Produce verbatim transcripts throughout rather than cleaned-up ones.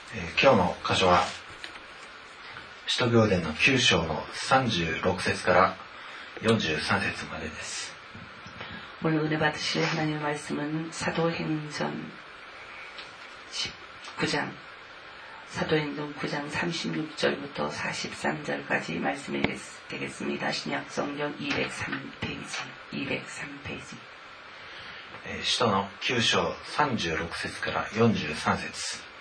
えー、今日の箇所は使徒行伝のきゅう章のさんじゅうろく節からよんじゅうさん節までです。 오늘 은혜 받으실 하나님의 말씀은 사도행전 구 장, 사도행전 구 장 삼십육 절부터 사십삼 절까지 말씀이 되겠습니다. 신약성경 이백삼 페이지, 이백삼 페이지. 使徒のきゅう章さんじゅうろく節からよんじゅうさん節。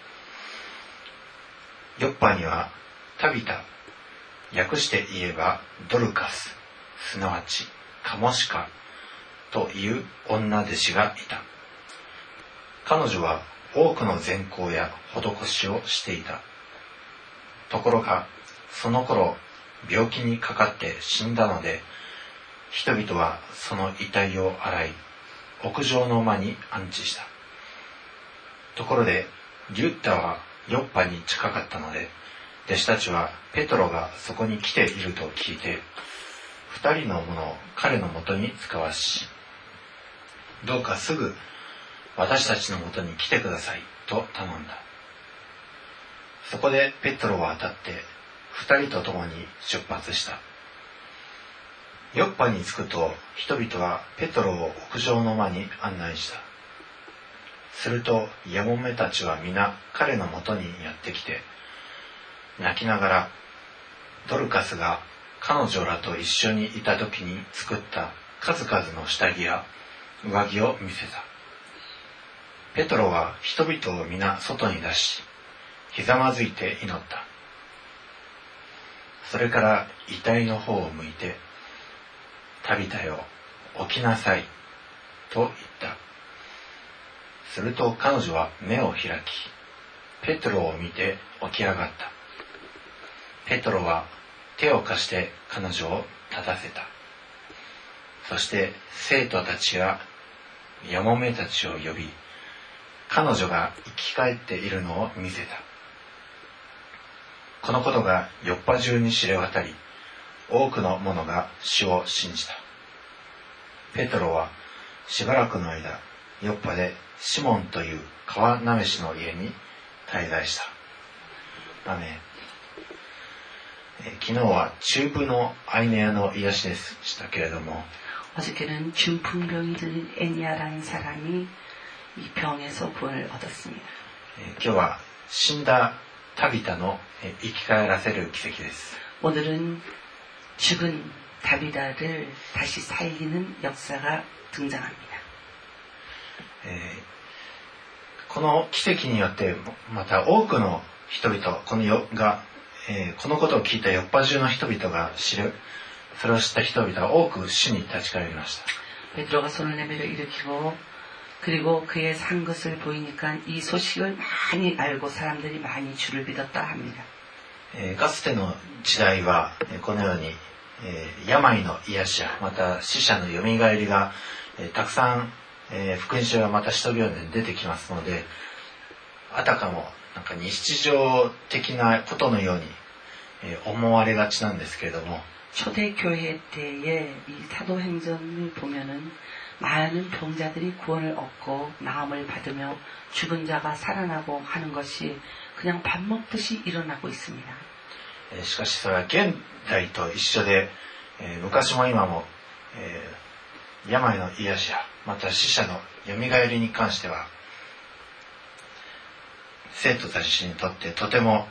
ヨッパにはタビタ、訳して言えばドルカス、すなわちカモシカという女弟子がいた。彼女は多くの善行や施しをしていた。ところがその頃病気にかかって死んだので、人々はその遺体を洗い屋上の間に安置した。ところでリュッタはヨッパに近かったので、弟子たちはペトロがそこに来ていると聞いて、二人の者を彼のもとに使わし、どうかすぐ私たちのもとに来てくださいと頼んだ。そこでペトロは当たって二人と共に出発した。ヨッパに着くと人々はペトロを屋上の間に案内した。するとやもめたちは皆彼のもとにやってきて、泣きながらドルカスが彼女らと一緒にいた時に作った数々の下着や上着を見せた。ペトロは人々を皆外に出し、ひざまずいて祈った。それから遺体の方を向いて、タビタよ、起きなさいと言った。すると彼女は目を開き、ペトロを見て起き上がった。ペトロは手を貸して彼女を立たせた。そして生徒たちややもめたちを呼び、彼女が生き返っているのを見せた。このことがヨッパ中に知れ渡り、多くの者が主を信じた。ペトロはしばらくの間、ヨッパでシモンという川なめしの家に滞在した。アメン。昨日は中風のアイネアの癒しでしたけれども、 어저께는 중풍병이 든 애니아라는 사람이 이 병에서 구원을 얻었습니다. 今日は死んだタビタの生き返らせる奇跡です。 오늘은 죽은 다비다를 다시 살리는 역사가 등장합니다. この奇跡によってまた多くの人々、このよがえー、このことを聞いたヨッパ中の人々が知る。それを知った人々は多く主に立ち返りました。 베드로가 손을 내밀어 일으키고 그리고 그의 산 것을 보이니까 이 소식을 많이 알고 사람들이 많이 주를 믿었다 합니다. えー、かつての時代はこのように、えー、病の癒しやまた死者のよみがえりが、えー、たくさん、えー、福音書がまた使徒行伝に出てきますので、あたかもなんか日常的なことのように思われがちなんですけれども、 초대 교회 때에 이 사도행전을 보면은 많은 병자들이 구원을 얻고 나음을 받으며 죽은 자가 살아나고 하는 것이 그냥 밥 먹듯이 일어나고 있습니다. しかしそれは現代と一緒で、昔も今も病の癒しやまた死者のよみがえりに関しては生徒たちにとってとても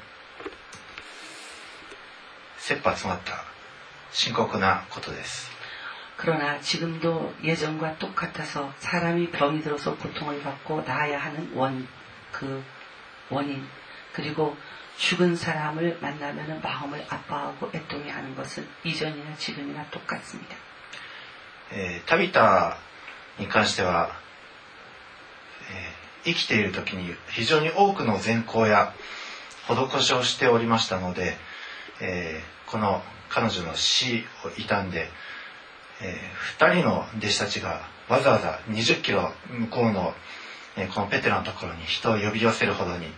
切羽詰まった深刻なことです。 그러나 지금도 예전과 똑같아서 사람이 병이 들어서 고통을 받고 나아야 하는 원, 그 원인 그리고 죽은 사람을 만나면 마음을 아파하고 애통해 하는 것은 이전이나 지금이나 똑같습니다. えー、タビタに関しては、えー生きている時に非常に多くの善行や施しをしておりましたので、えー、この彼女の死を悼んで、えー、ふたりの弟子たちがわざわざにじゅっキロ向こうの、えー、このペテロのところに人を呼び寄せるほどに、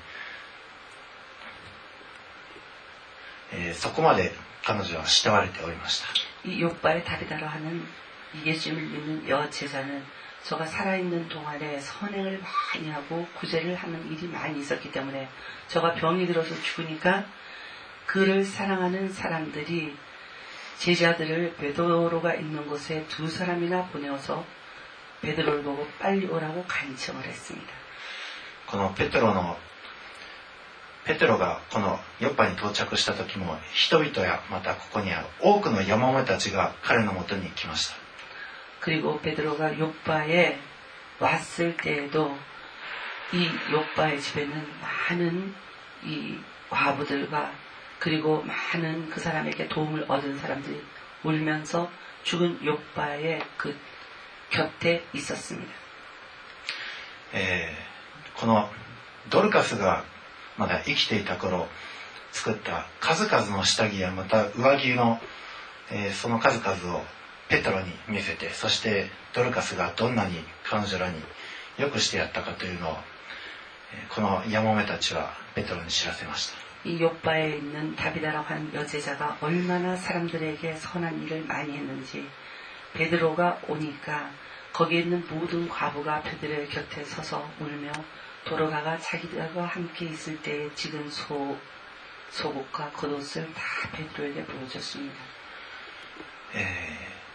えー、そこまで彼女は慕われておりました。 이 요바의 다비다로 하는 이 예수님을 믿는 여제자는 저가 살아있는 동안에 선행을 많이 하고 구제를 하는 일이 많이 있었기 때문에 저가 병이 들어서 죽으니까 그를 사랑하는 사람들이 제자들을 베드로가 있는 곳에 두 사람이나 보내어서 베드로를 보고 빨리 오라고 간청을 했습니다. このペテロのペテロがこのヨッパに到着した時も人々やまたここにある多くのヤモメたちが彼のもとに来ました。 그리고 베드로가 요빠에 왔을 때에도 이 요빠의 집에는 많은 이 과부들과 그리고 많은 그 사람에게 도움을 얻은 사람들이 울면서 죽은 요빠의 그 곁에 있었습니다. えー、このドルカスがまだ生きていた頃作った数々の下着やまた上着の、えー、その数々をペテロに見せて、そしてドルカスがどんなに彼女らによくしてやったかというのをこのヤモメたちはペテロに知らせました。 이 요빠에 있는 다비다라고 하는 여제자가 얼마나 사람들에게 선한 일을 많이 했는지 베드로가 오니까 거기에 있는 모든 과부가 베드로의 곁에 서서 울며 도로가가 자기들과 함께 있을 때에 찍은 소, 속옷과 겉옷을 다 베드로에게 보여줬습니다. えー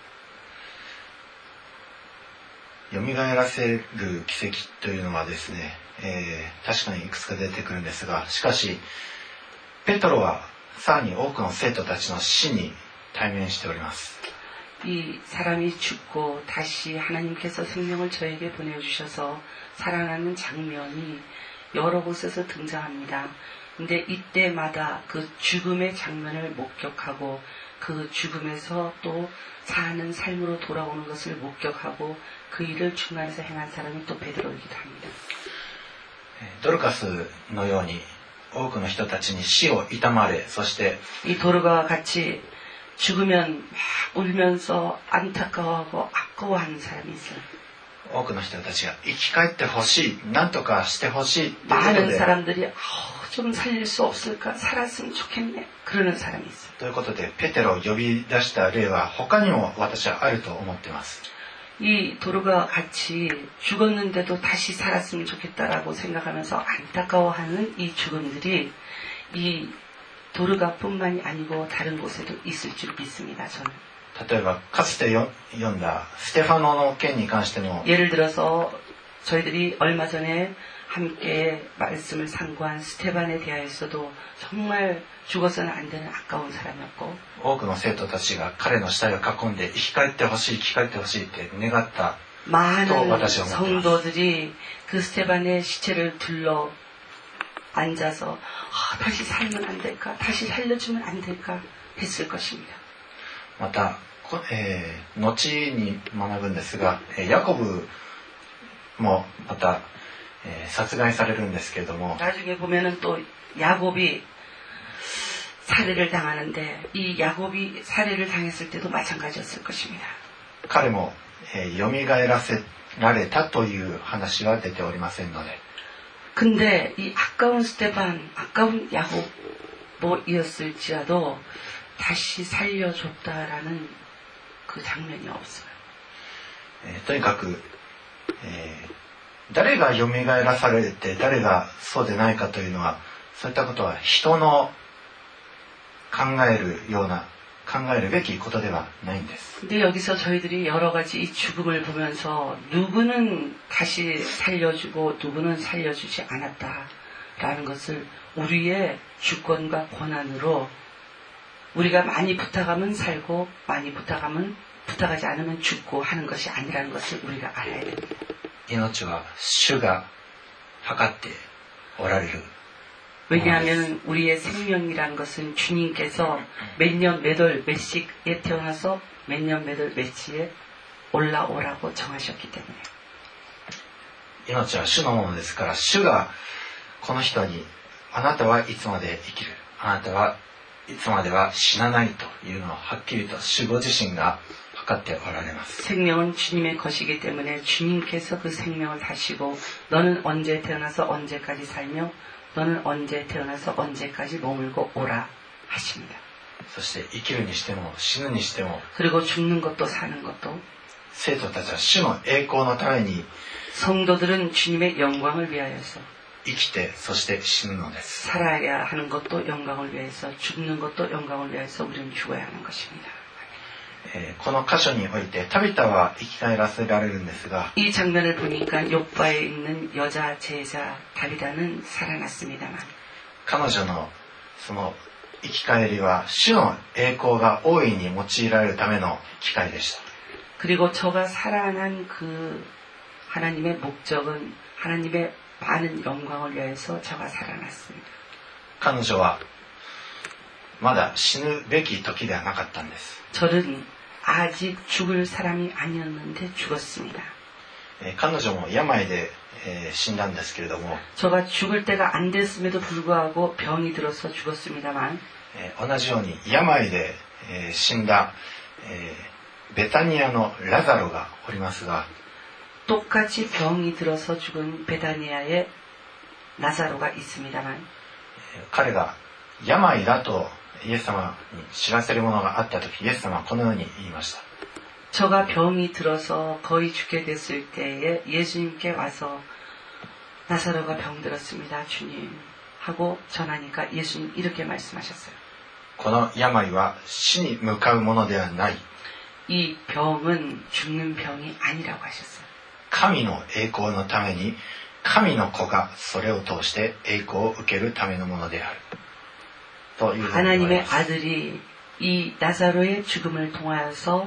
蘇らせる奇跡というのはですね、えー、確かにいくつか出てくるんですが、しかしペトロはさらに多くの生徒たちの死に対面しております。 이 사람이 죽고 다시 하나님께서 생명을 저에게 보내주셔서 살아나는 장면이 여러 곳에서 등장합니다. 근데 이때마다 그 죽음의 장면을 목격하고 그 죽음에서 또 사는 삶으로 돌아오는 것을 목격하고 그 일을 중간에서 행한 사람이 또 베드로이기도 합니다. ドルカスのように多くの人たちに死を悼まれ、そして 이 도르가와 같이 죽으면 막 울면서 안타까워하고 아까워하는 사람이 있어요. 多くの人たちが生き返ってほしい、何とかしてほしいということ 많은 で 사람들이 좀 살릴 수 없을까? 살았으면 좋겠네. 그러는 사람이 있어요. ということでペテロを呼び出した例は他にも私はあると思っています。 이 도르가와 같이 죽었는데도 다시 살았으면 좋겠다라고 생각하면서 안타까워하는 이 죽음들이 이 도르가뿐만이 아니고 다른 곳에도 있을 줄 믿습니다. 저는. 例えばかつて読んだステファノの件に関しても 예를 들어서 저희들이 얼마 전에 함께 말씀을 상고한 스테반에 대하여서도 정말 죽어서는 안 되는 아까운 사람이었고 多くの生徒たちが彼の死体を囲んで生き返ってほしい生き返ってほしいって願った 많은 성도들이 그 스테반의 시체를 둘러 앉아서 아, 다시 살면 안 될까? 다시 살려주면 안 될까? 했을 것입니다. また、えー、後に学ぶんですが、ヤコブもまた、えー、殺害されるんですけれども 나중에 보면은 또 야곱이 살해를 당하는데 이 야곱이 살해를 당했을 때도 마찬가지였을 것입니다. 彼も、えー、蘇らせられたという話は出ておりませんので 근데 이 아까운 스테반, 아까운 야곱이었을지라도 다시 살려줬다라는 그 장면이 없어요. えー、とにかく、えー、誰が蘇らされて誰がそうでないかというのはそういったことは人の考えるような考えるべきことではないんです。 근데 여기서 저희들이 여러 가지 이 죽음을 보면서 누구는 다시 살려주고 누구는 살려주지 않았다라는 것을 우리의 주권과 권한으로 우리가 많이 부탁하면 살고 많이 부탁하면 부탁하지 않으면 죽고 하는 것이 아니라는 것을 우리가 알아야 됩니다. 命は主が計っておられる 왜냐하면 우리의 생명이라는 것은 주님께서 몇 년 몇 월 몇 시에 태어나서 몇 년 몇 월 몇 시에 올라오라고 정하셨기 때문에 命は主のものですから主がこの人にあなたはいつまで生きるあなたはいつまでは死なないというのをはっきりと主ご自身が計っておられます。 생명은 주님의 것이기 때문에 주님께서 그 생명을 하시고 너는 언제 태어나서 언제까지 살며 너는 언제 태어나서 언제까지 머물고 오라 하십니다. そして生きるにしても死ぬにしても 그리고 죽는 것도 사는 것도 生徒たちは主の栄光のために 성도들은 주님의 영광을 위하여서 生きてそして死ぬのです。 살아야 하는 것도 영광을 위해서 죽는 것도 영광을 위해서 우리는 죽어야 하는 것입니다. えー、この箇所においてタビタは生き返らせられるんですが 이 장면을 보니까 욥바에 있는 여자 제자 다비다는 살아났습니다만 彼女のその生き返りは主の栄光が大いに用いられるための機会でした。 그리고 저가 살아난 그 하나님의 목적은 하나님의 많은 영광을 위해서 저가 살아났습니다. 彼女はまだ死ぬべき時ではなかったんです。 저는 아직 죽을 사람이 아니었는데 죽었습니다. えー、彼女も病で、えー、死んだんですけれども 저가 죽을 때가 안 됐음에도 불구하고 병이 들어서 죽었습니다만 えー、同じように病で、えー、死んだ、えー、ベタニアのラザロがおりますが 똑같이 병이 들어서 죽은 베다니아의 나사로가 있습니다만 彼が病だとイエス様に知らせるものがあった時イエス様はこのように言いました。 저가 병이 들어서 거의 죽게 됐을 때에 예수님께 와서 나사로가 병들었습니다 주님 하고 전하니까 예수님 이렇게 말씀하셨어요. この病は死に向かうものではない。 이 병은 죽는 병이 아니라고 하셨어요. 神の栄光のために神の子がそれを通して栄光を受けるためのものであるというふうに言われ 하나님의 ます。 아들이 이 나사로의 죽음을 통하여서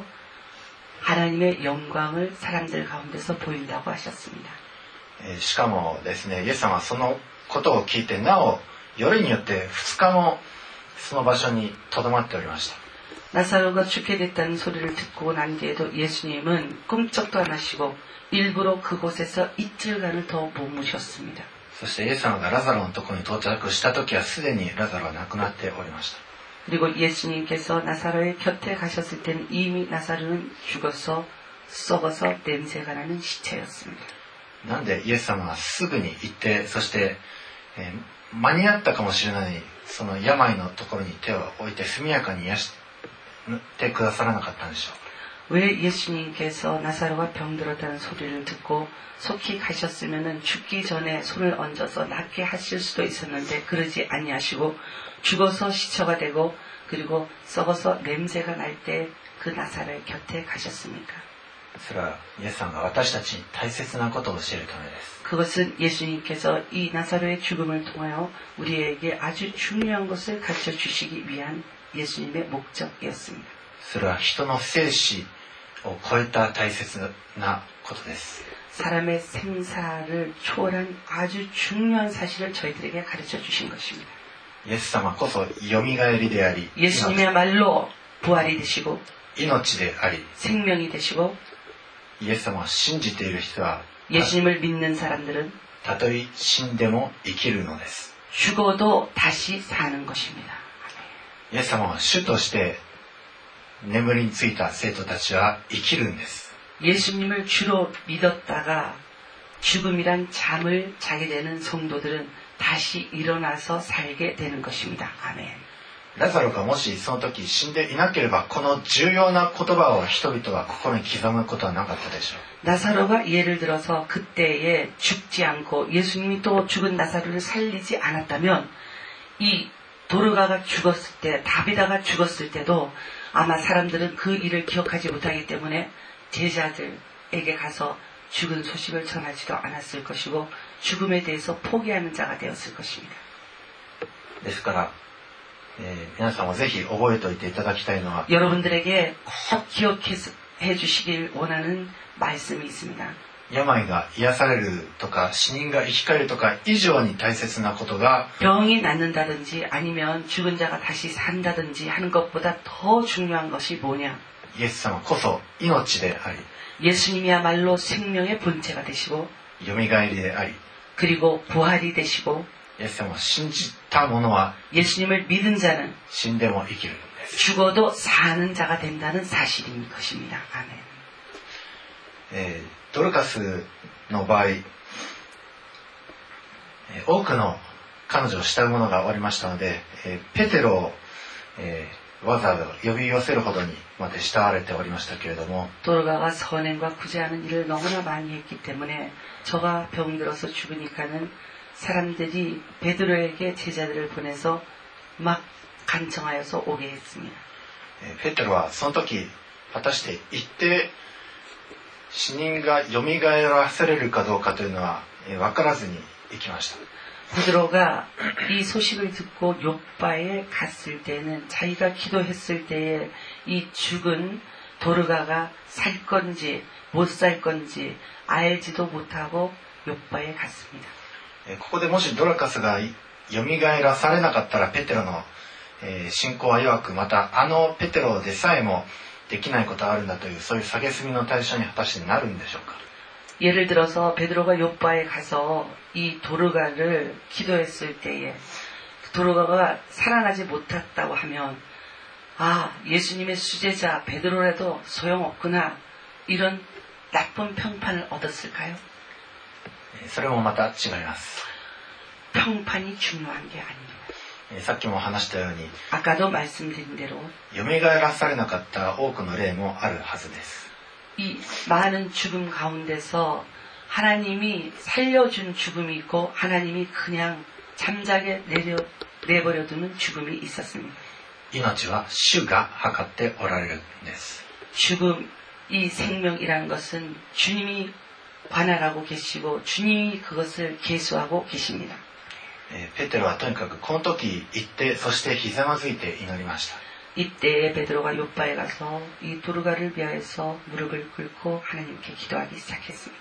하나님의 영광을 사람들 가운데서 보인다고 하셨습니다. えー、しかもですねイエス様はそのことを聞いてなおよりによってふつかもその場所にとどまっておりました。 나사로가 죽게 됐다는 소리를 듣고 난 뒤에도 예수님은 꿈쩍도 안 하시고 일부러 그곳에서 이틀간을 더 머무셨습니다. そしてイエス様がラザロのところに到着した時はすでにラザロは亡くなっておりました。 그리고 예수님께서 나사로의 곁에 가셨을 때는 이미 나사로는 죽어서 썩어서 냄새가 나는 시체였습니다. なんでイエス様はすぐに行ってそして、えー、間に合ったかもしれないその病のところに手を置いて速やかに癒してくださらなかったんでしょう。 왜 예수님께서 나사로가 병들었다는 소리를 듣고 속히 가셨으면 죽기 전에 손을 얹어서 낫게 하실 수도 있었는데 그러지 아니하시고 죽어서 시처가 되고 그리고 썩어서 냄새가 날 때 그 나사로의 곁에 가셨습니까? それはイエス様が私たちに大切なことを教えるためです。 그것은 예수님께서 이 나사로의 죽음을 통하여 우리에게 아주 중요한 것을 가르쳐 주시기 위한 예수님의 목적이었습니다. それは人の生死を超えた大切なことです。 사람의 생사를 초월한 아주 중요한 사실을 저희들에게 가르쳐 주신 것입니다. イエス様こそよみがえりであり 예수님이야말로 부활이 되시고 命であり 생명이 되시고 イエス様を信じている人は 예수님을 믿는 사람들은 たとえ死んでも生きるのです。 죽어도 다시 사는 것입니다. イエス様は主として眠りについた生徒たちは生きるんです。 예수님을 주로 믿었다가 죽음이란 잠을 자게 되는 성도들은 다시 일어나서 살게 되는 것입니다. 아멘. ラザロがもしその時死んでいなければこの重要な言葉を人々は心に刻むことはなかったでしょう。 나사로가 예를 들어서 그때에 죽지 않고 예수님이 또 죽은 나사로를 살리지 않았다면 이 도르가가 죽었을 때 다비다가 죽었을 때도 아마 사람들은 그 일을 기억하지 못하기 때문에 제자들에게 가서 죽은 소식을 전하지도 않았을 것이고 죽음에 대해서 포기하는 자가 되었을 것입니다. ですから、えー、皆さんもぜひ覚えておいていただきたいのは 여러분들에게 꼭 기억해 주시길 원하는 말씀이 있습니다. 病が癒されるとか死人が生き返るとか以上に大切なことが 병이 낫는다든지 아니면 죽은 자가 다시 산다든지 하는 것보다 더 중요한 것이 뭐냐? イエス様こそ命であり 예수님이야말로 생명의 본체가 되시고 よみがえりであり 그리고 부활이 되시고 イエス様を信じた者は 예수님을 믿은 자는 死んでも生きるんです。 죽어도 사는 자가 된다는 사실인 것입니다. 아멘. えー、ドルカスの場合、えー、多くの彼女を慕う者がおりましたので、えー、ペテロを、えわざわざ呼び寄せるほどにまで慕われておりましたけれども、 도르가가 선행과 구제하는 일을 너무나 많이 했기 때문에 저가 병들어서 죽으니까는 사람들이 베드로에게 제자들을 보내서 막 간청하여서 오게 했습니다. ペテロはその時果たして行って死人がよみがえらせれるかどうかというのは分からずに行きました。 베드로가 이 소식을 듣고 욥바에 갔을 때는 자기가 기도했을 때에 이 죽은 도르가가 살 건지 못 살 건지 알지도 못하고 욥바에 갔습니다. ここでもしドラカスがよみがえらされなかったらペテロの信仰は弱く、またあのペテロでさえもできないことがあるんだというそういう蔑みの対象に果たしてなるんでしょうか。 예를 들어서 베드로가 욥바에 가서 이 도르가를 기도했을 때에 도르가가 살아나지 못했다고 하면 아 예수님의 수제자 베드로라도 소용없구나 이런 나쁜 평판을 얻었을까요? それもまた違います。 평판이 중요한 게 아닙니다. さっきも話したように 아까도 말씀드린 대로 よみがえらされなかった多くの例もあるはずです。 이 많은 죽음 가운데서 하나님이 살려준 죽음이 있고 하나님이 그냥 잠자게 내려, 내버려두는 죽음이 있었습니다. 命は主が計っておられるんです。 죽음, 이 생명이라는 것은 주님이 관할하고 계시고 주님이 그것을 계수하고 계십니다. ペテロはとにかくこの時行ってそしてひざまずいて祈りました。 이때에 베드로가 욥바에 가서 이 도르가를 위하여서 무릎을 꿇고 하나님께 기도하기 시작했습니다.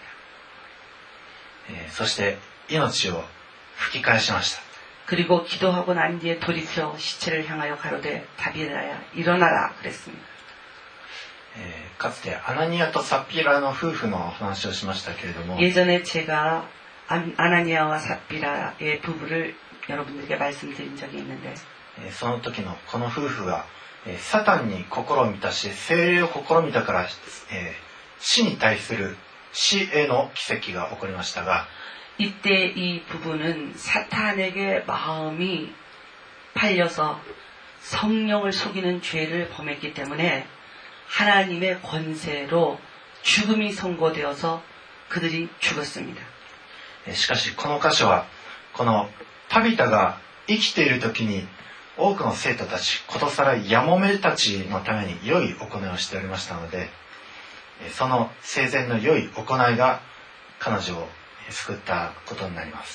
そして命を吹き返しました。 그리고 기도하고 난 뒤에 돌이켜 시체를 향하여 가로되 다비라야 일어나라 그랬습니다. かつてアナニアとサピラの夫婦の話をしましたけれども、 예전에 제가 아나니아와 삽비라의 부부를 여러분들에게 말씀드린 적이 있는데 その時のこの夫婦はサタンに心を満たし聖霊を試みたから、えー、死に対する死への奇跡が起こりましたが 이때 이 부부는 사탄에게 마음이 팔려서 성령을 속이는 죄를 범했기 때문에 하나님의 권세로 죽음이 선고되어서 그들이 죽었습니다. しかしこの箇所はこのタビタが生きている時に多くの生徒たち、ことさらやもめたちのために良い行いをしておりましたので、その生前の良い行いが彼女を救ったことになります。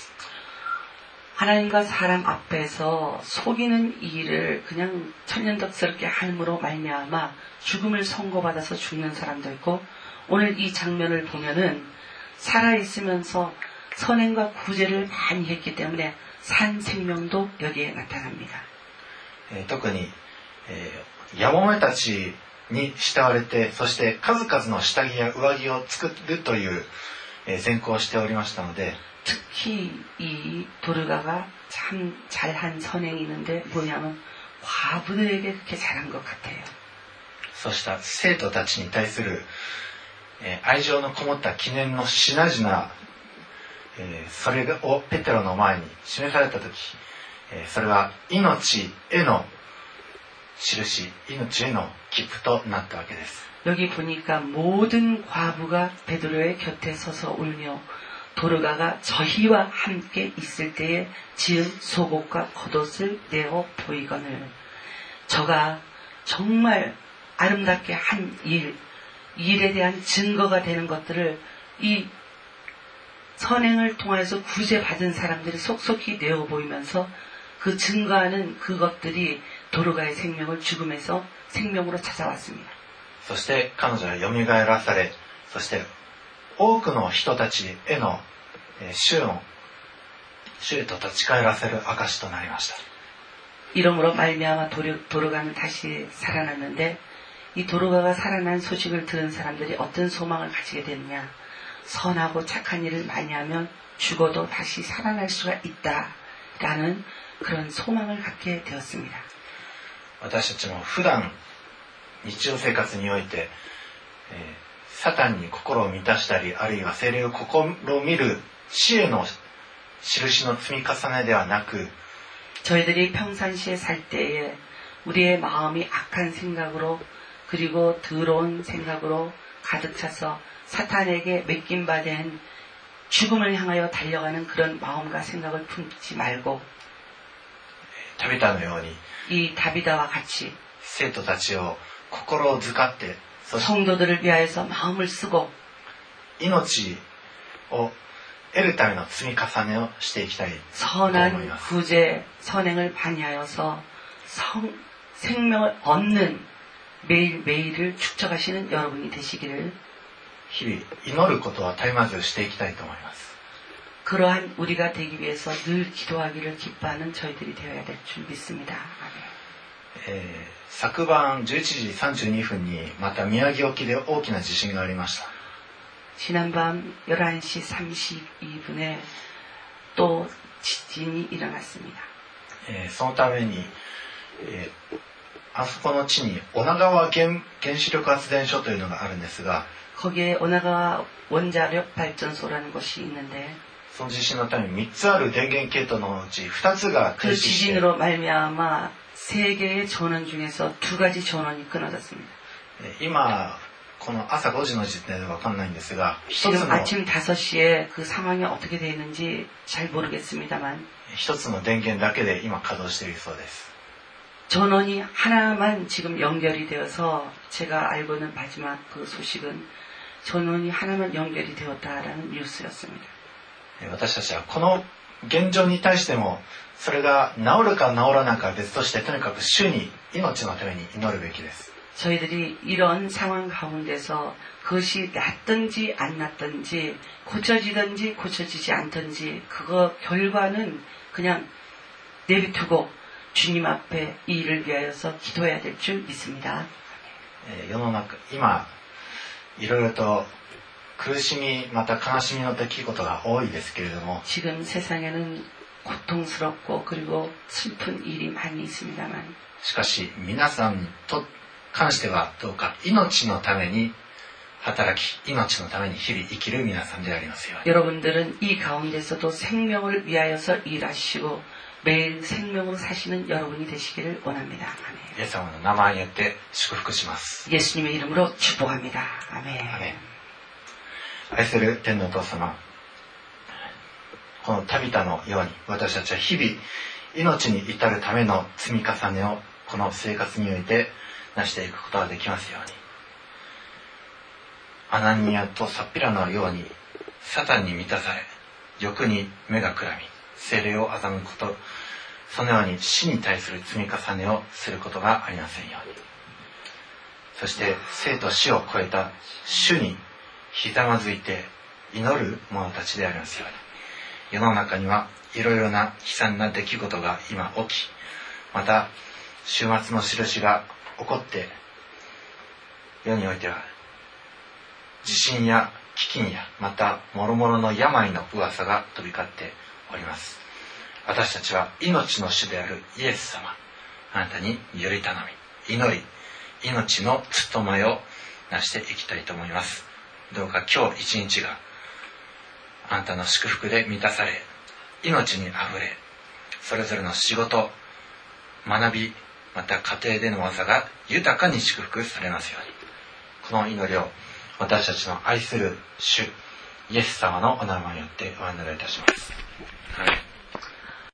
하나님과 사람 앞에서 속이는 일을 그냥 천연덕스럽게 함으로 말미암아 죽음을 선고받아서 죽는 사람도 있고, 오늘 이 장면을 보면은 살아있으면서 선행과 구제를 많이 했기 때문에 산 생명도 여기에 나타납니다. 特に、えー、やもめたちに慕われて、そして数々の下着や上着を作るという、えー、善行をしておりましたので、 특히 이 도르가가 참 잘한 선행이 있는데 뭐냐면 과부들에게 그렇게 잘한 것 같아요. そうした生徒たちに対する、えー、愛情のこもった記念の品々、えー、それをペテロの前に示された時、えー、それは命への印、命への切符となったわけです。 여기 보니까 모든 과부가 베드로의 곁에 서서 울며 도르가가 저희와 함께 있을 때에 지은 속옷과 겉옷을 내어 보이거늘, 저가 정말 아름답게 한 일, 일에 대한 증거가 되는 것들을 이 선행을 통해서 구제받은 사람들이 속속히 내어 보이면서 그 증거하는 그것들이 도르가의 생명을 죽음에서 생명으로 찾아왔습니다. そして彼女はよみがえらされ、そして多くの人たちへの主の主へと立ち返らせる証となりました。 이러므로 말미암아 도르가는 다시 살아났는데, 이 도르가가 살아난 소식을 들은 사람들이 어떤 소망을 가지게 됐냐? 선하고 착한 일을 많이 하면 죽어도 다시 살아날 수가 있다라는 그런 소망을 갖게 되었습니다. 私たちも普段日常生活において、えー、サタンに心を満たしたり、あるいは聖霊を試みる死への印の積み重ねではなく、 저희들이 평상시에 살 때에 우리의 마음이 악한 생각으로 그리고 더러운 생각으로 가득 차서 사탄에게 맡김받은 죽음을 향하여 달려가는 그런 마음과 생각을 품지 말고 タビタのように 이 다비다와 같이 生徒たちを心を遣って、そして 성도들을 위하여서 마음을 쓰고 命を得るための積み重ねをしていきたいと思い 선한 ます。 구제 선행을 반의하여서 성, 생명을 얻는 매일매일을 축적하시는 여러분이 되시기를 日々祈ることは絶え間ずしていきたいと思います。 그러한 우리가 되기 위해서 늘 기도하기를 기뻐하는 저희들이 되어야 될 줄 믿습니다. 아멘. えー昨晩じゅういちじさんじゅうにふんにまた宮城沖で大きな地震がありました。 지난밤 열한 시 삼십이 분에 또 지진이 일어났습니다. えーそのために、えーあそこの地に女川 原, 原子力発電所というのがあるんですが、 거기에 오나가와 원자력 발전소라는 곳이 있는데 その地震のためにみっつある電源系統のうちふたつが停 그 止して、 지진으로 말미암아 세 개의 전원 중에서 두 가지 전원이 끊어졌습니다. えー今この朝ごじの時点では分かんないんですが、一つ 지금 の 아침 다섯 시에 그 상황이 어떻게 되어 있는지 잘 모르겠습니다만 一つの電源だけで今稼働しているそうです。 전원이 하나만 지금 연결이 되어서 제가 알고 있는 마지막 그 소식은 전원이 하나만 연결이 되었다라는 뉴스였습니다. えー私たちはこの現状に対してもそれが治るか治らないかは別として、とにかく主に命のために祈るべきです。 저희들이 이런 상황 가운데서 그것이 낫든지 안 낫든지 고쳐지든지 고쳐지지 않든지 그거 결과는 그냥 내비두고 주님 앞에 이 일을 위하여서 기도해야 될 줄 믿습니다. えー世の中今いろいろと苦しみまた悲しみの出来事が多いですけれども、 지금 세상에는 고통스럽고 그리고 슬픈 일이 많이 있습니다만 しかし皆さんにと関してはどうか命のために働き、命のために日々生きる皆さんでありますように。 여러분들은 이 가운데서도 생명을 위하여서 일하시고 매일 생명으로 사시는 여러분이 되시기를 원합니다. 아멘. イエス様の名前によって祝福します。 예수님의 이름으로 축복합니다. 아멘. アメン。愛する天のお父様、このタビタのように私たちは日々命に至るための積み重ねをこの生活において成していくことができますように。アナニアとサッピラのようにサタンに満たされ、欲に目がくらみ、聖霊を欺くこと、そのように死に対する積み重ねをすることがありませんように。そして生と死を超えた主にひざまずいて祈る者たちでありますように。世の中にはいろいろな悲惨な出来事が今起き、また終末の印が起こって、世においては地震や飢饉やまた諸々の病の噂が飛び交っております。私たちは命の主であるイエス様、あなたにより頼み祈り、命の務めをなしていきたいと思います。どうか今日一日があなたの祝福で満たされ、命にあふれ、それぞれの仕事、学び、また家庭での技が豊かに祝福されますように。この祈りを私たちの愛する主イエス様のお名前によってお祈りいたします。